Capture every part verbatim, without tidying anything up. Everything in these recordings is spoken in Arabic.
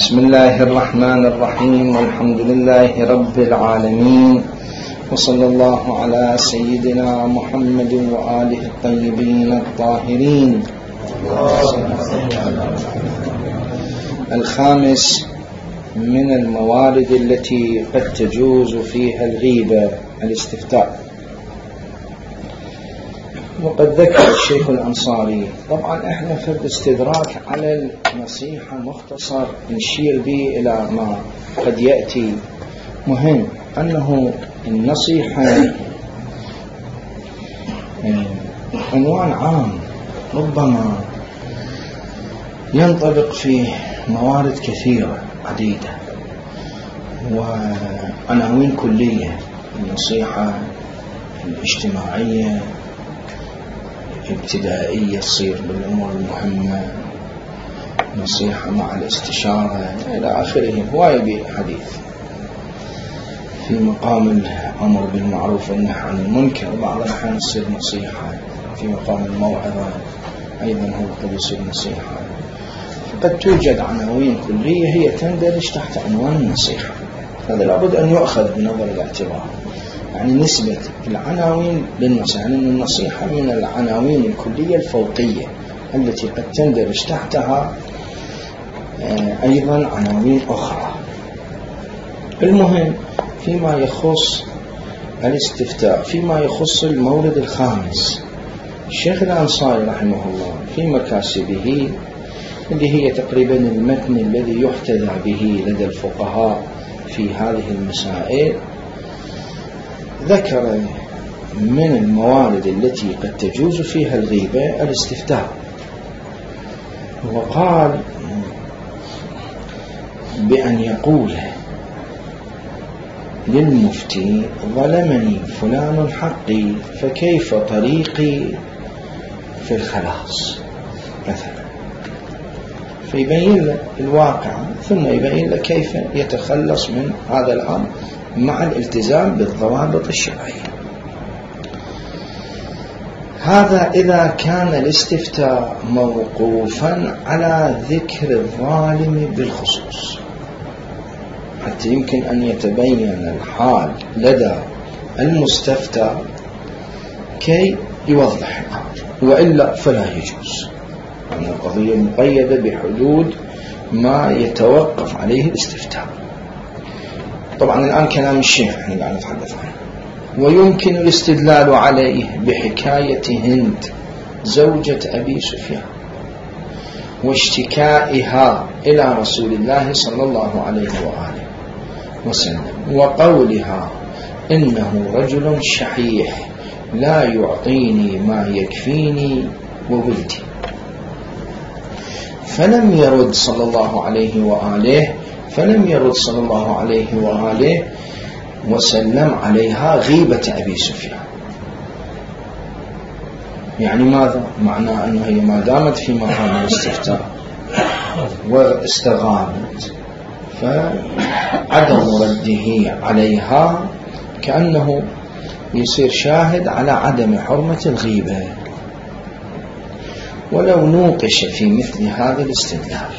بسم الله الرحمن الرحيم، والحمد لله رب العالمين، وصلى الله على سيدنا محمد وآله الطيبين الطاهرين. الخامس من الموارد التي قد تجوز فيها الغيبة الاستفتاء. وقد ذكر الشيخ الأنصاري، طبعا احنا في الاستدراك على النصيحة مختصر نشير به إلى ما قد يأتي. مهم أنه النصيحة عنوان عام ربما ينطبق في موارد كثيرة عديدة وعناوين كلية: النصيحة الاجتماعية، ابتدائية تصير بالأمور المهمة، نصيحة مع الاستشارة إلى آخره. هواية بحديث في مقام الأمر بالمعروف والنهي عن المنكر، وبعض الأحيان تصير نصيحة في مقام الموعظة، أيضا هو قد يصير نصيحة. فقد توجد عناوين كلية هي تندرج تحت عنوان النصيحة. هذا لابد أن يؤخذ بنظر الاعتبار، يعني نسبة العناوين للنصيحة، لأن النصيحة من العناوين الكلية الفوقية التي قد تندرج تحتها أيضا عناوين أخرى. المهم فيما يخص الاستفتاء، فيما يخص المورد الخامس، الشيخ الأنصاري رحمه الله في مكاسبه اللي هي تقريبا المتن الذي يحتذى به لدى الفقهاء في هذه المسائل، ذكر من الموارد التي قد تجوز فيها الغيبة الاستفتاء. وقال بأن يقول للمفتي: ظلمني فلان حقي فكيف طريقي في الخلاص مثلا، فيبين له الواقع ثم يبين له كيف يتخلص من هذا الأمر مع الالتزام بالضوابط الشرعية. هذا إذا كان الاستفتاء موقوفا على ذكر الظالم بالخصوص، حتى يمكن أن يتبين الحال لدى المستفتى كي يوضح الحال، وإلا فلا يجوز. يعني القضية مقيدة بحدود ما يتوقف عليه الاستفتاء. طبعا الآن كلام الشيخ احنا قاعد نتحدث عنه. ويمكن الاستدلال عليه بحكاية هند زوجة أبي سفيان واشتكائها إلى رسول الله صلى الله عليه وآله وسلم، وقولها: إنه رجل شحيح لا يعطيني ما يكفيني وولدي. فلم يرد صلى الله عليه وآله فلم يرد صلى الله عليه وآله وسلم عليها غيبة أبي سفيان. يعني ماذا؟ معناه أنه هي ما دامت في مقام الاستفتاء واستغابت، فعدم رده عليها كأنه يصير شاهد على عدم حرمة الغيبة. ولو نوقش في مثل هذا الاستدلال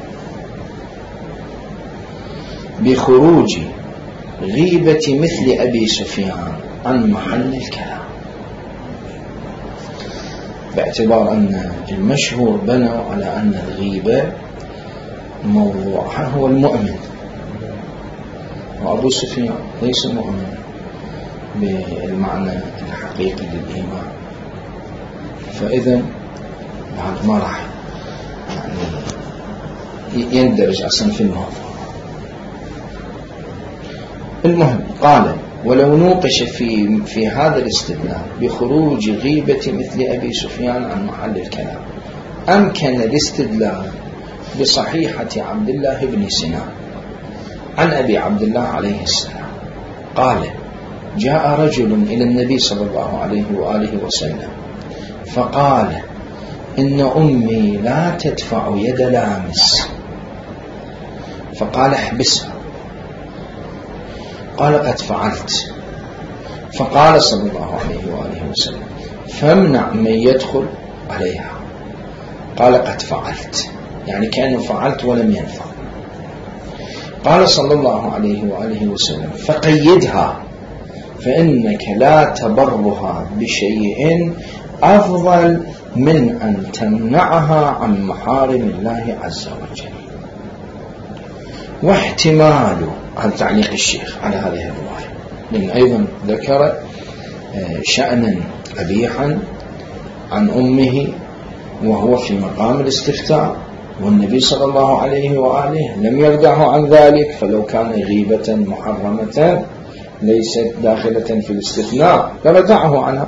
بخروج غيبة مثل أبي سفيان عن محل الكلام، باعتبار أن المشهور بنوا على أن الغيبة موضوعها هو المؤمن، وأبو سفيان ليس مؤمن بالمعنى الحقيقي للإيمان، فإذا بعد ما راح يعني يندرج أصلا في الموضوع. المهم قال: ولو نوقش في في هذا الاستدلال بخروج غيبة مثل أبي سفيان عن محل الكلام، أمكن الاستدلال بصحيحة عبد الله بن سنان عن أبي عبد الله عليه السلام قال: جاء رجل إلى النبي صلى الله عليه وآله وسلم فقال: إن أمي لا تدفع يد لامس، فقال: احبسها. قال: قد فعلت. فقال صلى الله عليه وآله وسلم: فامنع من يدخل عليها. قال: قد فعلت، يعني كأنه فعلت ولم ينفع. قال صلى الله عليه وآله وسلم فقيدها فإنك لا تبرها بشيء أفضل من أن تمنعها عن محارم الله عز وجل. واحتمال عن تعليق الشيخ على هذه الرواية، لأن أيضا ذكر شأنا قبيحا عن أمه وهو في مقام الاستفتاء، والنبي صلى الله عليه وآله لم يردعه عن ذلك، فلو كان غيبة محرمة ليست داخلة في الاستثناء لردعه عنها.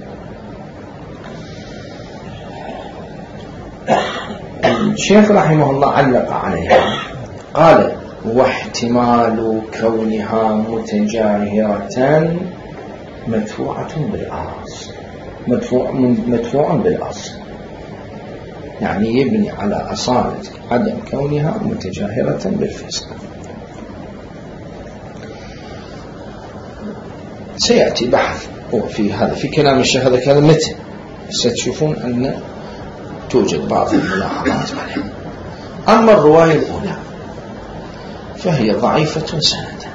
الشيخ رحمه الله علق عليها قال واحتمال كونها متجاهرة مدفوعة بالأصل، مدفوع مدفوع بالأصل، يعني يبني على أصالة عدم كونها متجاهرة بالفسق. سيأتي بحث في هذا في كلام الشيخ هذا كلام متن، ستشوفون أن توجد بعض الملاحظات عليه. أما الرواية الأولى فهي ضعيفة سندا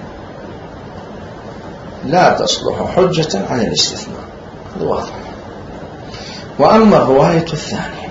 لا تصلح حجة على الاستثناء، هذا واضح. وأما الرواية الثانية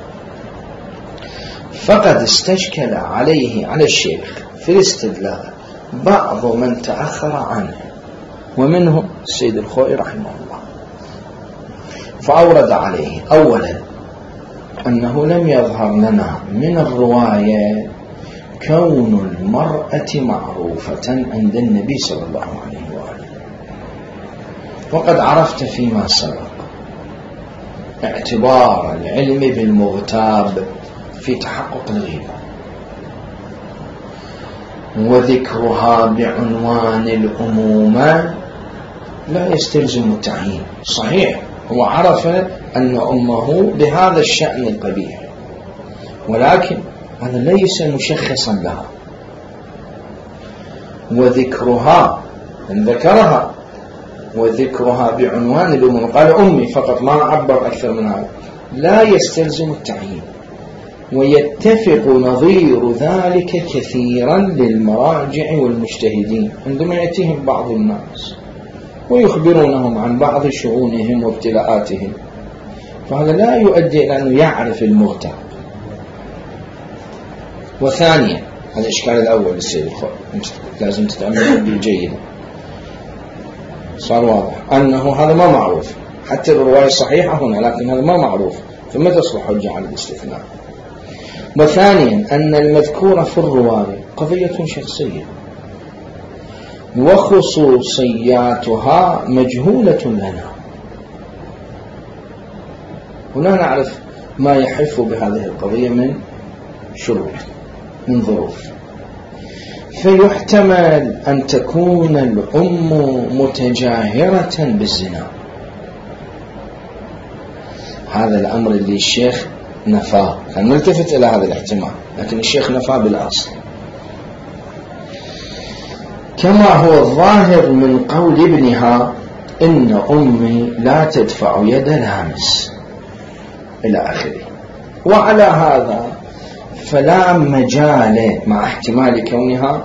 فقد استشكل عليه على الشيخ في الاستدلال بعض من تأخر عنه، ومنه السيد الخوئي رحمه الله، فأورد عليه أولا أنه لم يظهر لنا من الرواية كون المرأة معروفة عند النبي صلى الله عليه وآله، وقد عرفت فيما سبق اعتبار العلم بالمغتاب في تحقق الغيبة، وذكرها بعنوان الأمومة لا يستلزم التعيين. صحيح هو عرف أن أمه بهذا الشأن القبيح، ولكن هذا ليس مشخصا لها. وذكرها إن ذكرها وذكرها بعنوان الأمومة قال أمي فقط، ما عبر أكثر من هذا، لا يستلزم التعيين. ويتفق نظير ذلك كثيرا للمراجع والمجتهدين عندما يأتيهم بعض الناس ويخبرونهم عن بعض شؤونهم وابتلاءاتهم، فهذا لا يؤدي إلى أنه يعرف المغتاب. وثانيا هذا الإشكال الأول للسيد الخوئي لازم تتأمل به جيدا، صار واضح أنه هذا ما معروف حتى الرواية صحيحة هنا، لكن هذا ما معروف، فما تصلح حجة على الاستثناء. وثانيا أن المذكورة في الرواية قضية شخصية وخصوصياتها مجهولة لنا، هنا نعرف ما يحف بهذه القضية من شروط من ظروف. فيحتمل أن تكون الأم متجاهرة بالزنا، هذا الأمر اللي الشيخ نفاه، كان نلتفت إلى هذا الاحتمال، لكن الشيخ نفاه بالأصل، كما هو الظاهر من قول ابنها إن أمي لا تدفع يد لامس إلى آخره. وعلى هذا فلا مجال مع احتمال كونها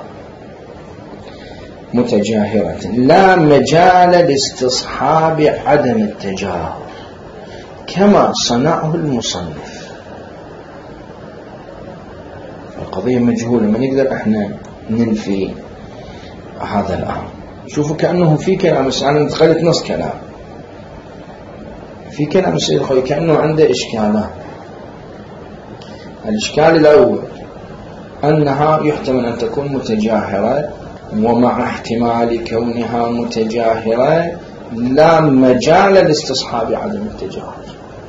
متجاهرة لا مجال لاستصحاب عدم التجاهر كما صنعه المصنف. القضية مجهولة، ما نقدر احنا ننفي هذا الأمر. شوفوا كأنه في كلام، بس أنا دخلت نص كلام في كلام السيد الخوئي كأنه عنده إشكالات. الإشكال الأول أنها يحتمل أن تكون متجاهرة، ومع احتمال كونها متجاهرة لا مجال لاستصحاب عدم التجاهر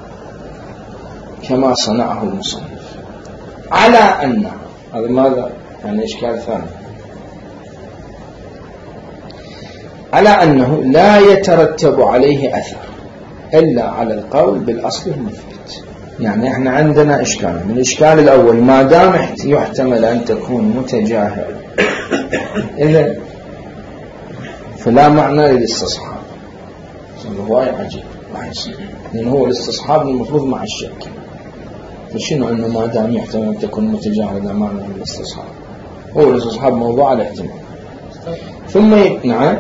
كما صنعه المصنف، على أن هذا ماذا يعني إشكال ثاني، على أنه لا يترتب عليه أثر إلا على القول بالأصل المثبت. يعني احنا عندنا إشكال، من الإشكال الأول ما دام يحتمل أن تكون متجاهر إذا فلا معنى للاستصحاب. هو عجيب راح يصير، لأن هو الاستصحاب المفروض مع الشك، فشنو أنه ما دام يحتمل أن تكون متجاهر لا معنى للاستصحاب؟ هو الاستصحاب موضوع على احتمال. ثم ي... نعم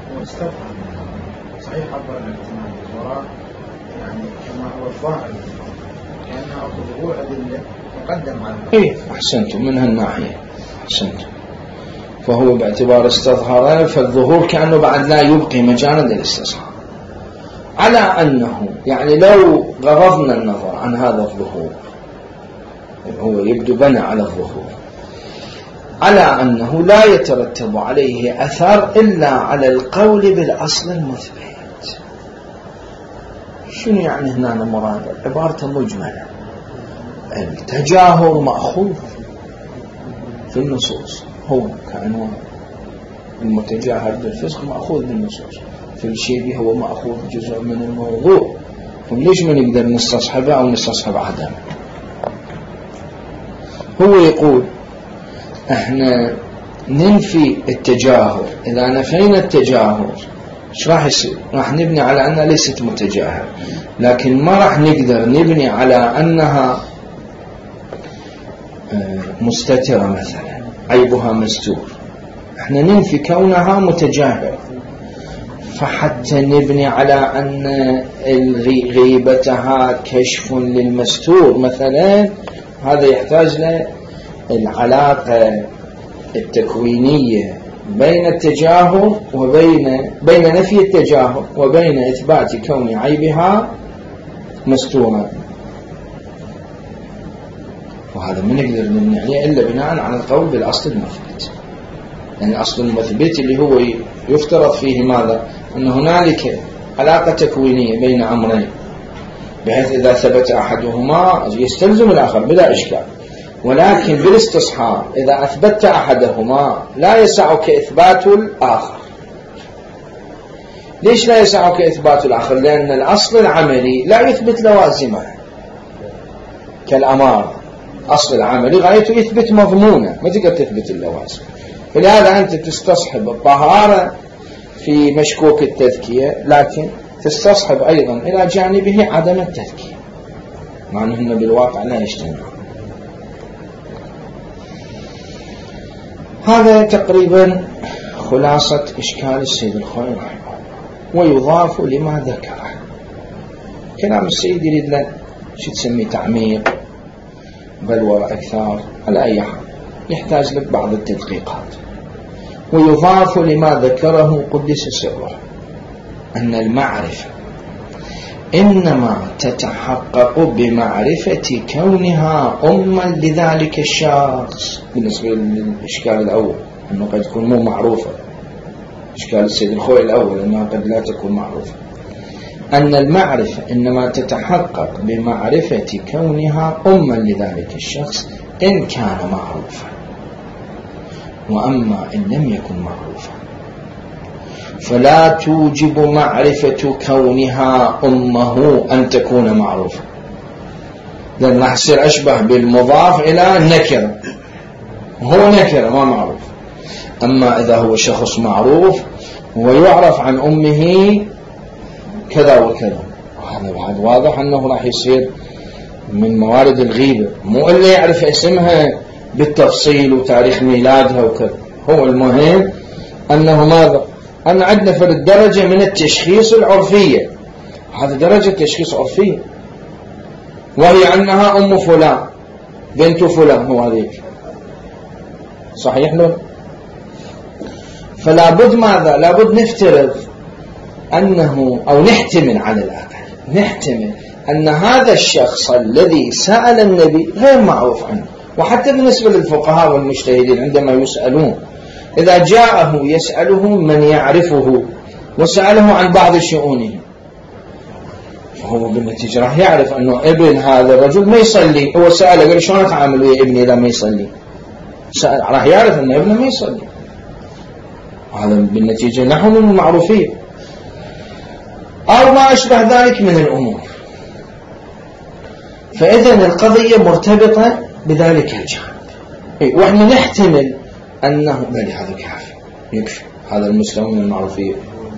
صحيح عبر الاحتمال وراء يعني كما هو الظاهر كأنها ظهور أدلة مقدم على إيه أحسنتم من هالناحية أحسنتم. فهو باعتبار استظهار فالظهور كأنه بعد لا يبقي مجالا للاستصحاب، على أنه يعني لو غضضنا النظر عن هذا الظهور هو يبدو بنى على الظهور على أنه لا يترتب عليه أثر إلا على القول بالأصل المثبت. شنو يعني هنا مراد؟ عبارة مجملة. التجاهر مأخوذ في النصوص، هو كأنه المتجاهر بالفسق مأخوذ بالنصوص، في الشيء هو مأخوذ جزء من الموضوع، فليش ما نقدر نستصحبه أو نستصحب عدمه؟ هو يقول احنا ننفي التجاهر. إذا نفينا التجاهر ايش راح يصير؟ راح نبني على أنها ليست متجاهر، لكن ما راح نقدر نبني على أنها مستترة مثلا عيبها مستور. احنا ننفي كونها متجاهرة، فحتى نبني على أن غيبتها كشف للمستور مثلا، هذا يحتاج للعلاقة التكوينية بين التجاهر وبين بين نفي التجاهر وبين إثبات كون عيبها مستورا، وهذا ما نقدر نبني عليه إلا بناء على القول بالأصل المثبت. يعني الأصل المثبت اللي هو يفترض فيه ماذا؟ أن هنالك علاقة تكوينية بين أمرين، بحيث إذا ثبت أحدهما يستلزم الآخر بلا إشكال. ولكن بالاستصحاب إذا أثبت أحدهما لا يسعك إثبات الآخر. ليش لا يسعك إثبات الآخر؟ لأن الأصل العملي لا يثبت لوازمه كالأمارة. أصل العملي غايته يثبت مضمونه، ما تقدر تثبت اللوازم. فلهذا أنت تستصحب الطهارة في مشكوك التذكية، لكن تستصحب أيضا إلى جانبه عدم التذكية، مع أنهم بالواقع لا يجتمعون. هذا تقريبا خلاصة إشكال السيد الخوئي رحمه الله. ويضاف لما ذكره كلام السيد يريد له شو تسمي تعميق بلور أكثر، على أي حال يحتاج لك بعض التدقيقات. ويضاف لما ذكره قدس سره أن المعرفة إنما تتحقق بمعرفة كونها أما لذلك الشخص. بالنسبة للإشكال الأول أنه قد تكون مو معروفة، إشكال السيد الخوئي الأول أنها قد لا تكون معروفة، أن المعرفة إنما تتحقق بمعرفة كونها أما لذلك الشخص إن كان معروفا، وأما إن لم يكن معروفا فلا توجب معرفة كونها أمه أن تكون معروفة، لأن راح يصير أشبه بالمضاف إلى النكرة، هو نكرة ما معروف. أما إذا هو شخص معروف ويعرف عن أمه كذا وكذا، هذا بعد واضح أنه راح يصير من موارد الغيبة، مو إلا يعرف اسمها بالتفصيل وتاريخ ميلادها وكذا. هو المهم أنه ماذا؟ أن عندنا في الدرجة من التشخيص العرفية، هذا درجة تشخيص عرفية، وهي أنها أم فلان بنت فلان، هو هذيك صحيح له. فلا بد ماذا؟ لا بد نفترض أنه أو نحتمل على الأقل نحتمل أن هذا الشخص الذي سأل النبي غير معروف عنه. وحتى بالنسبة للفقهاء والمجتهدين عندما يسألون، إذا جاءه يسأله من يعرفه وسأله عن بعض شؤونه، فهو بالنتيجة راح يعرف أنه ابن هذا الرجل ما يصلي، هو سأله قال شلون أتعامل ويا ابني إذا ما يصلي؟ سأل راح يعرف أن ابنه ما يصلي، هذا بالنتيجة نحن من المعروفين أو ما أشبه ذلك من الأمور. فإذن القضية مرتبطة بذلك الجانب، وإحنا نحتمل أنه بل هذا كافي يكفي، هذا المسلم من المعروفين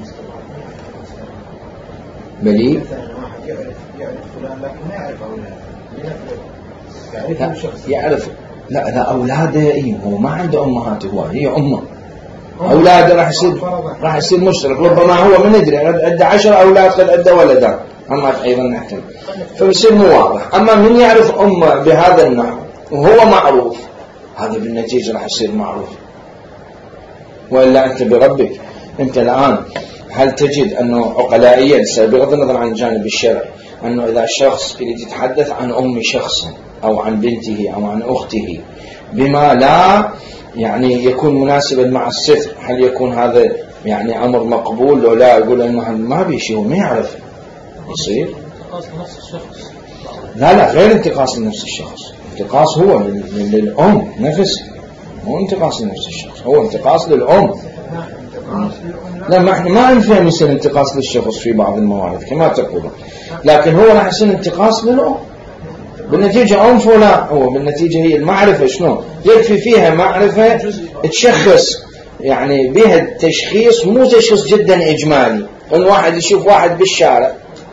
بلي يعرف يعرف لا لا أولاده إيه، هو ما عنده أمهات، هو هي أمه، أولاده راح يصير راح يصير مشرك، ربما هو من يدري عنده عشر أولاد قد عنده ولدان، أما أيضا نحتمل، فبصير مو واضح. أما من يعرف أمه بهذا النحو وهو معروف، هذا بالنتيجة راح يصير معروف. وإلا أنت بربك، أنت الآن هل تجد أنه عقلائيا بغض النظر عن الجانب الشرعي أنه إذا شخص يريد يتحدث عن أم شخص أو عن بنته أو عن أخته بما لا يعني يكون مناسبا مع الستر، هل يكون هذا يعني أمر مقبول لو لا يقول أنه ما بيشي وما يعرف يصير؟ انتقاص لنفس الشخص. لا لا غير انتقاص لنفس الشخص، انتقاص هو للأم نفسها، مو انتقاص لنفس الشخص، هو انتقاص للأم. لا ما احنا ما نفهم يصير انتقاص للشخص في بعض الموارد كما تقولون، لكن هو راح يصير انتقاص للأم بالنتيجة. أم فلان هو بالنتيجة هي المعرفة شنو يكفي فيها معرفة تشخص يعني بها التشخيص، مو تشخيص جدا إجمالي، أن واحد يشوف واحد بالشارع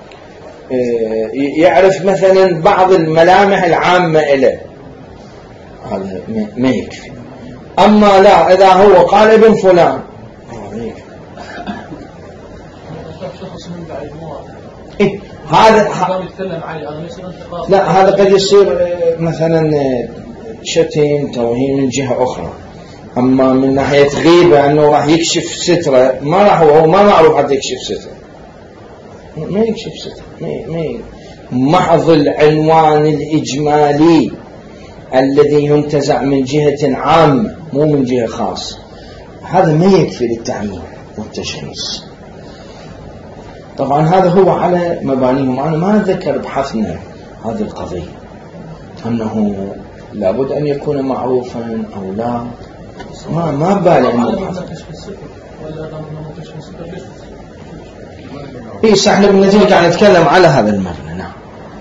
يعرف مثلا بعض الملامح العامة له، هذا ما يكفي. أما لا إذا هو قال ابن فلان إيه هذا لا هذا قد يصير مثلا شتم توهين من جهة أخرى. أما من ناحية غيبة أنه راح يكشف سترة، ما راح هو ما معروف حتى يكشف سترة، ما يكشف سترة، ما محض العنوان الإجمالي الذي ينتزع من جهة عامة مو من جهة خاصة، هذا ما يكفي للتعميم والتشخيص. طبعا هذا هو على مبانيهم. أنا ما أذكر بحثنا هذه القضية أنه لابد أن يكون معروفا أو لا، ما ما بالي أنه بحث. إيه صحنا بالنتيجة قاعد نتكلم على هذا المبنى. نعم.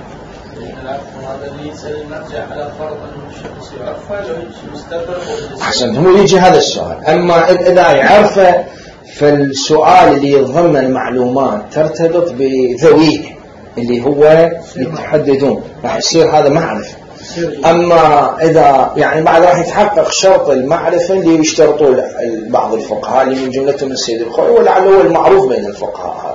أحسن، هو يجي هذا السؤال. أما إذا يعرفه فالسؤال اللي يتضمن معلومات ترتبط بذويه اللي هو يتحددون راح يصير هذا معرفة. أما إذا يعني بعد راح يتحقق شرط المعرفة اللي يشترطوا بعض الفقهاء اللي من جملتهم السيد الخوئي ولعله هو المعروف بين الفقهاء هذا.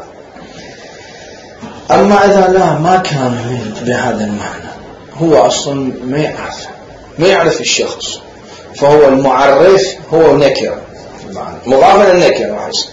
أما إذا لا ما كان بهذا المعنى، هو أصلا ما يعرف ما يعرف الشخص، فهو المعرف هو نكرة مضافا النكرة راح يصير.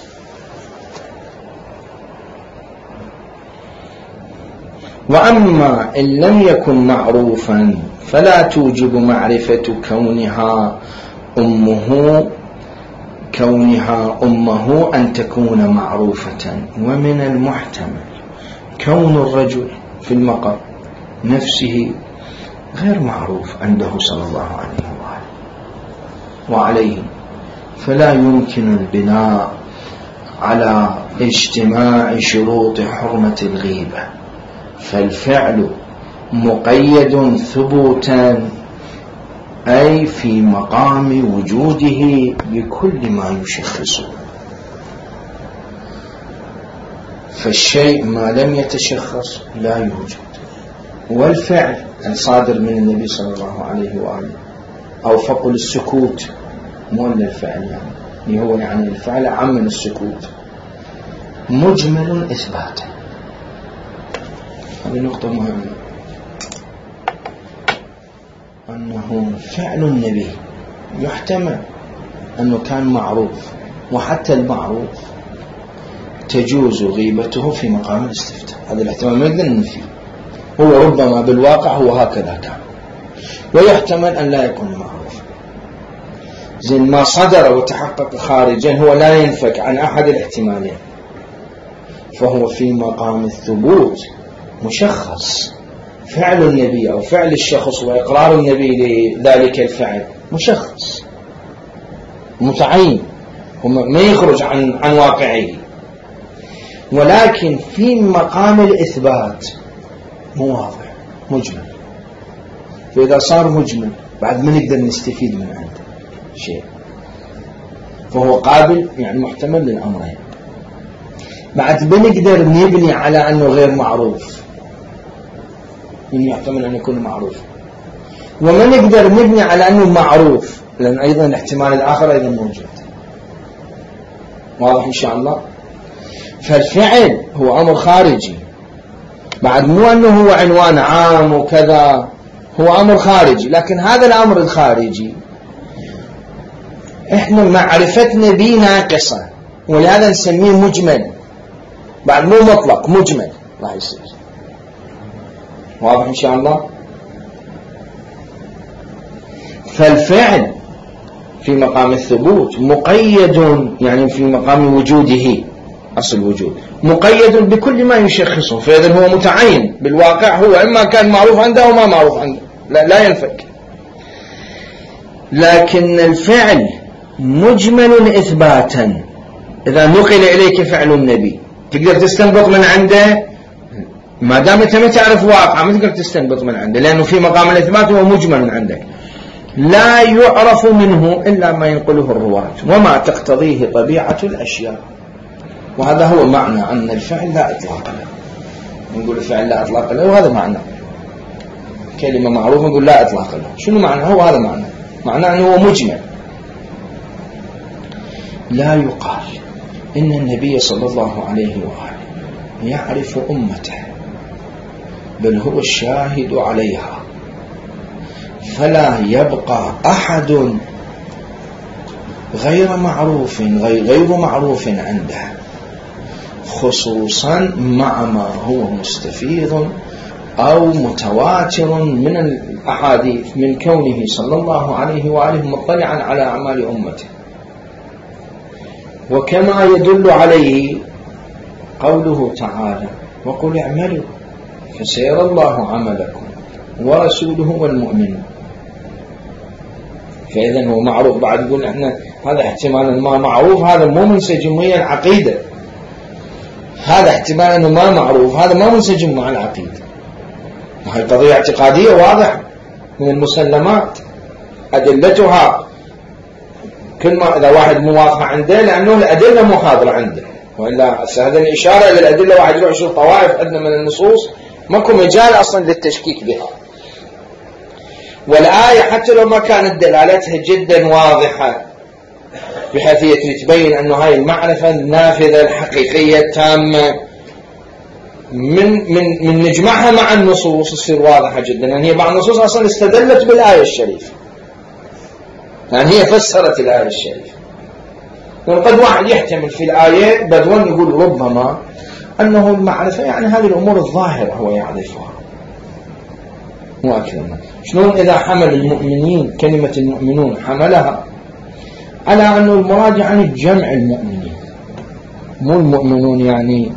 وأما إن لم يكن معروفا فلا توجب معرفة كونها أمه كونها أمه أن تكون معروفة. ومن المحتمل كون الرجل في المقام نفسه غير معروف عنده صلى الله عليه وآله وعليه، فلا يمكن البناء على اجتماع شروط حرمة الغيبة، فالفعل مقيد ثبوتا أي في مقام وجوده بكل ما يشخصه، فالشيء ما لم يتشخص لا يوجد. والفعل الصادر من النبي صلى الله عليه وآله أو فقل السكوت مو الفعل يعني هو يعني الفعل عم من السكوت مجمل إثباتا. هذه نقطة مهمة، أنه فعل النبي يحتمل أنه كان معروف، وحتى المعروف تجوز غيبته في مقام الاستفتاء، هذا الاحتمال ما نقدر ننفيه، هو ربما بالواقع هو هكذا كان، ويحتمل أن لا يكون معروف. زين ما صدر وتحقق خارجا هو لا ينفك عن أحد الاحتمالين، فهو في مقام الثبوت مشخص. فعل النبي أو فعل الشخص وإقرار النبي لذلك الفعل مشخص متعين ما يخرج عن عن واقعه، ولكن في مقام الإثبات مو واضح مجمل. فإذا صار مجمل بعد ما نقدر نستفيد من عنده شيء، فهو قابل يعني محتمل للأمرين. بعد بنقدر نبني على أنه غير معروف، من يحتمل أن يكون معروف، وما نقدر نبني على أنه معروف، لأن أيضا الاحتمال الآخر أيضا موجود. واضح إن شاء الله؟ فالفعل هو أمر خارجي، بعد مو أنه هو عنوان عام وكذا، هو أمر خارجي، لكن هذا الأمر الخارجي إحنا معرفتنا به ناقصة، ولهذا نسميه مجمل، بعد مو مطلق، مجمل راح يصير. واضح إن شاء الله؟ فالفعل في مقام الثبوت مقيد، يعني في مقام وجوده، أصل وجود مقيد بكل ما يشخصه، فإذا هو متعين بالواقع، هو إما كان معروف عنده أو ما معروف عنده، لا, لا ينفك. لكن الفعل مجمل إثباتا، إذا نقل إليك فعل النبي تقدر تستنبط من عنده، ما دام أنت ما تعرف واقع ما تقدر تستنبط من عنده، لأنه في مقام الإثبات هو مجمل عندك، لا يعرف منه إلا ما ينقله الرواة وما تقتضيه طبيعة الأشياء. وهذا هو معنى أن الفعل لا إطلاق له. نقول الفعل لا إطلاق له، وهذا معنى كلمة معروفة نقول لا إطلاق له. شنو معنى؟ هو هذا معنى، معنى أنه هو مجمل. لا يقال إن النبي صلى الله عليه وآله يعرف أمته، بل هو الشاهد عليها، فلا يبقى أحد غير معروف غير معروف عنده، خصوصا مع ما هو مستفيض أو متواتر من الأحاديث من كونه صلى الله عليه وآله مطلعا على أعمال أمته. وكما يدل عليه قوله تعالى: وقل اعملوا فسيرى الله عملكم ورسوله والمؤمنون. فإذا هو معروف. بعد يقول احنا هذا احتمال ما معروف، هذا مو منسجم ويا العقيدة، هذا احتمال انه ما معروف، هذا ما منسجم مع العقيدة. هاي قضية اعتقادية واضحة من المسلمات، أدلتها كل ما إذا واحد مو واضحة عنده، لأنه الأدلة مو حاضرة عنده، وإلا هذا الإشارة إلى الأدلة واحد يروح يشوف طوائف عندنا من النصوص ماكو مجال أصلا للتشكيك بها. والآية حتى لو ما كانت دلالتها جدا واضحة بحيث تبين أنه هاي المعرفة النافذة الحقيقية التامة، من من من نجمعها مع النصوص تصير واضحة جدا. يعني هي بعض النصوص أصلا استدلت بالآية الشريفة، يعني هي فسرت الآية الشريفة. وقد واحد يحتمل في الآية بدون يقول ربما أنه المعرفة يعني هذه الأمور الظاهرة هو يعرفها، مو أكثر. شلون إذا حمل المؤمنين كلمة المؤمنون حملها على أنه المراد يعني جمع المؤمنين، مو المؤمنون يعني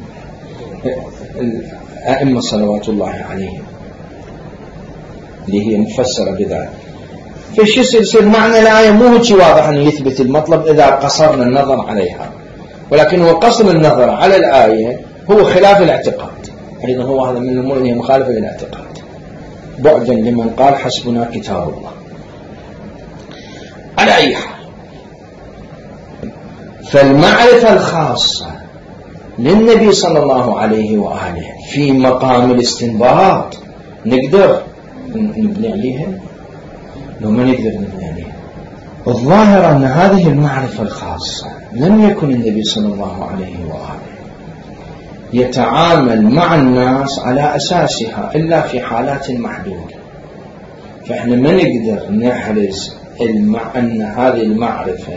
الأئمة صلوات الله عليهم اللي هي مفسرة بذلك. فشي يصير معنى الآية مو هو واضح أن يثبت المطلب إذا قصرنا النظر عليها، ولكن هو قصر النظر على الآية هو خلاف الاعتقاد. أيضا هو هذا من الأمور اللي هي مخالفة للاعتقاد، بعدا لمن قال حسبنا كتاب الله. على أي حال، فالمعرفة الخاصة للنبي صلى الله عليه وآله في مقام الاستنباط نقدر نبني عليها؟ لو ما نقدر نبني عليها. الظاهر أن هذه المعرفة الخاصة لم يكن النبي صلى الله عليه وآله يتعامل مع الناس على أساسها إلا في حالات محدودة. فإحنا ما نقدر نحرز المع... أن هذه المعرفة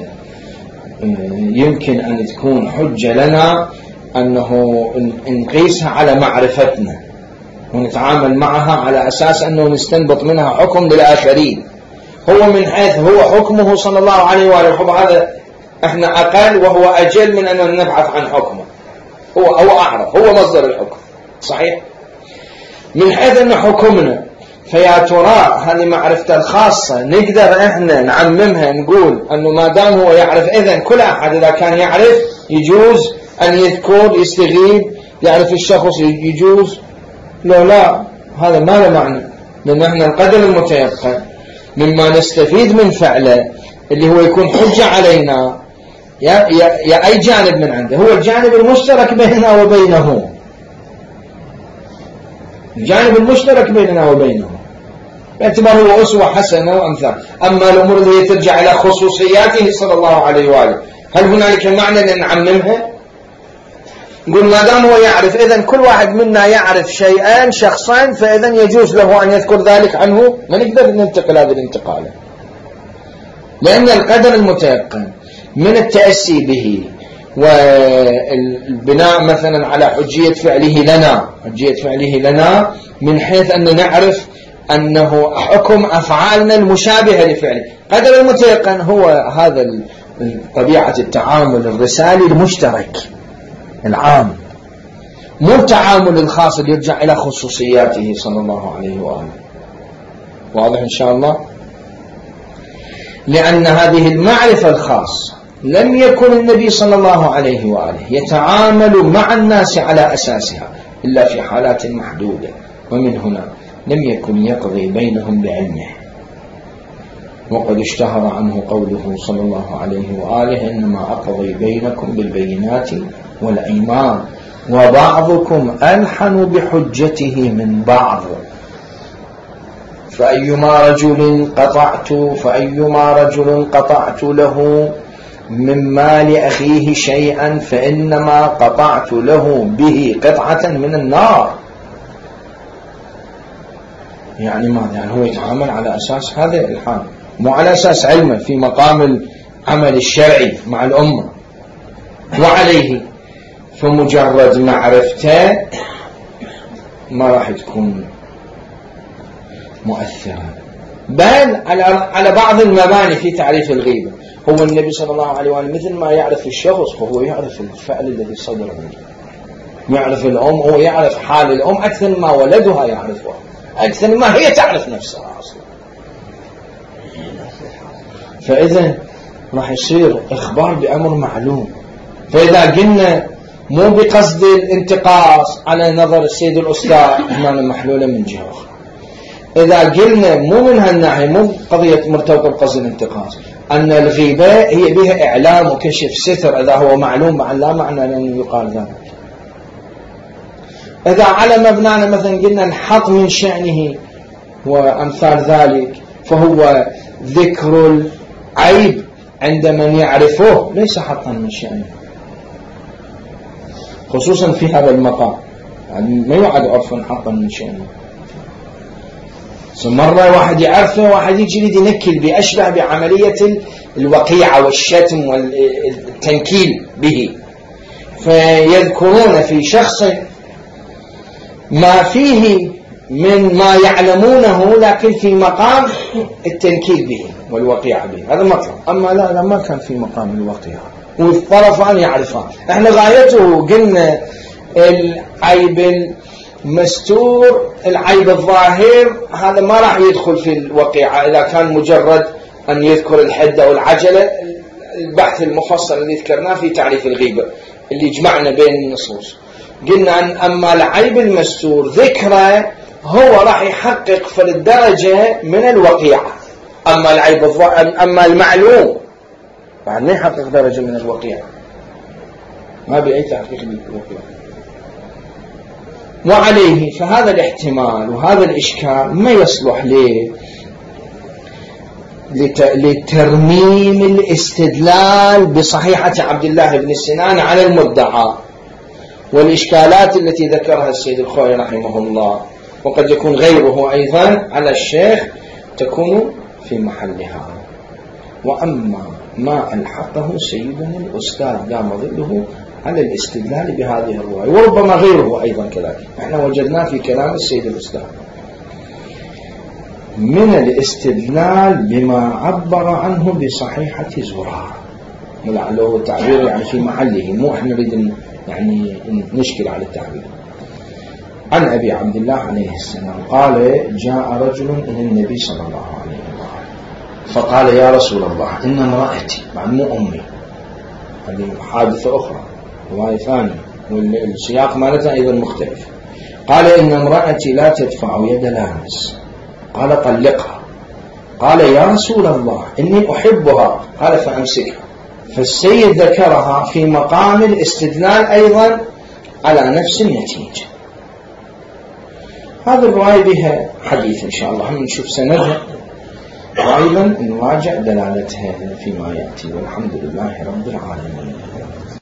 يمكن أن تكون حجة لنا أنه نقيسها على معرفتنا ونتعامل معها على أساس أنه نستنبط منها حكم للآخرين. هو من حيث هو حكمه صلى الله عليه وآله الحكم هذا احنا أقل وهو أجل من أن نبحث عن حكمه، هو هو أعرف، هو مصدر الحكم صحيح. من حيث أن حكمنا، فيا ترى هذه معرفة الخاصة نقدر احنا نعممها نقول أنه ما دام هو يعرف إذن كل أحد إذا كان يعرف يجوز أن يذكر يستغيب يعرف الشخص يجوز؟ لا لا، هذا ما له معنى، لأن احنا القدر المتيقن مما نستفيد من فعله اللي هو يكون حجة علينا يا, يا, يا أي جانب من عنده، هو الجانب المشترك بيننا وبينه، الجانب المشترك بيننا وبينه. باعتباره أسوة حسنة وأمثال. أما الأمور اللي ترجع إلى خصوصياته صلى الله عليه وآله هل هنالك معنى أن نعممها؟ نقول ما دام هو يعرف، إذن كل واحد منا يعرف شيئان شخصان، فإذن يجوز له أن يذكر ذلك عنه، ما نقدر ننتقل هذه الانتقالة، لأن القدر المتيقن من التأسي به والبناء مثلا على حجية فعله لنا حجية فعله لنا من حيث أن نعرف أنه حكم أفعالنا المشابهة لفعله. قدر المتيقن هو هذا طبيعة التعامل الرسالي المشترك العام، مو التعامل الخاص اللي يرجع إلى خصوصياته صلى الله عليه وآله. واضح إن شاء الله؟ لأن هذه المعرفة الخاصة لم يكن النبي صلى الله عليه وآله يتعامل مع الناس على أساسها إلا في حالات محدودة، ومن هنا لم يكن يقضي بينهم بعلمه. وقد اشتهر عنه قوله صلى الله عليه وآله: إنما أقضي بينكم بالبينات والأيمان وبعضكم ألحن بحجته من بعض، فأيما رجل قطعت فأيما رجل قطعت له من مال أخيه شيئا فإنما قطعت له به قطعة من النار. يعني ماذا؟ يعني هو يتعامل على أساس هذا الحال، مو على أساس علمه في مقام العمل الشرعي مع الأمة. وعليه فمجرد معرفته ما راح تكون مؤثرة. بل على بعض المباني في تعريف الغيبة، هو النبي صلى الله عليه وسلم مثل ما يعرف الشخص فهو يعرف الفعل الذي صدر منه، يعرف الأم، هو يعرف حال الأم أكثر ما ولدها يعرفها، أكثر ما هي تعرف نفسها أصلا. فإذا راح يصير إخبار بأمر معلوم. فإذا قلنا مو بقصد الانتقاص على نظر السيد الأستاذ هنا محلولة من جهة أخرى. إذا قلنا مو من هالناحية، مو قضية مرتبطة بقصد الانتقاص، أن الغيبة هي بها إعلام وكشف ستر، إذا هو معلوم مع لا معنى أن يقال ذلك. إذا على مبنانا مثلا قلنا الحط من شأنه وأمثال ذلك، فهو ذكر العيب عند من يعرفه ليس حطا من شأنه، خصوصا في هذا المقام، يعني ما يعد عرفا حطا من شأنه. مرة واحد يعرفه واحد يجي ينكل بأشبه بعملية الوقيعة والشتم والتنكيل به، فيذكرون في شخص ما فيه من ما يعلمونه لكن في مقام التنكيل به والوقيعة به، هذا مطلب. أما لا, لا ما كان في مقام الوقيعة، والطرفان يعرفان. احنا غايته قلنا العيب المستور، العيب الظاهر هذا ما راح يدخل في الوقيعة إذا كان مجرد أن يذكر الحدة والعجلة. البحث المفصل الذي ذكرناه في تعريف الغيبة اللي جمعنا بين النصوص، قلنا أن أما العيب المستور ذكره هو راح يحقق في الدرجة من الوقيعة، أما العيب الظاهر أما المعلوم بعد ما يحقق درجة من الوقيعة، ما بأي تحقيق للوقيعة. وعليه فهذا الاحتمال وهذا الإشكال ما يصلح ليه لترميم الاستدلال بصحيحة عبد الله بن سنان على المدعى، والإشكالات التي ذكرها السيد الخوئي رحمه الله، وقد يكون غيره أيضا على الشيخ تكون في محلها. وأما ما ألحقه سيدنا الأستاذ دام ظله على الاستدلال بهذه الرواية، وربما غيره أيضا كذلك، احنا وجدناه في كلام السيد الأستاذ من الاستدلال بما عبر عنه بصحيحة زرارة، ولعله تعبير يعني في محله، مو احنا نريد يعني نشكل على التعبير. عن أبي عبد الله عليه السلام قال: جاء رجل إلى النبي صلى الله عليه وسلم فقال: يا رسول الله، إن امرأتي، مع مو أمي، هذه حادثة أخرى رواية ثانية والسياق مالتها أيضا مختلف. قال: إن امرأتي لا تدفع يد لامس. قال: طلقها. قال: يا رسول الله، إني أحبها. قال: فأمسكها. فالسيد ذكرها في مقام الاستدلال أيضا على نفس النتيجة. هذه الرواية بها حديث إن شاء الله هم نشوف سندها وأيضا نراجع دلالتها فيما يأتي، والحمد لله رب العالمين.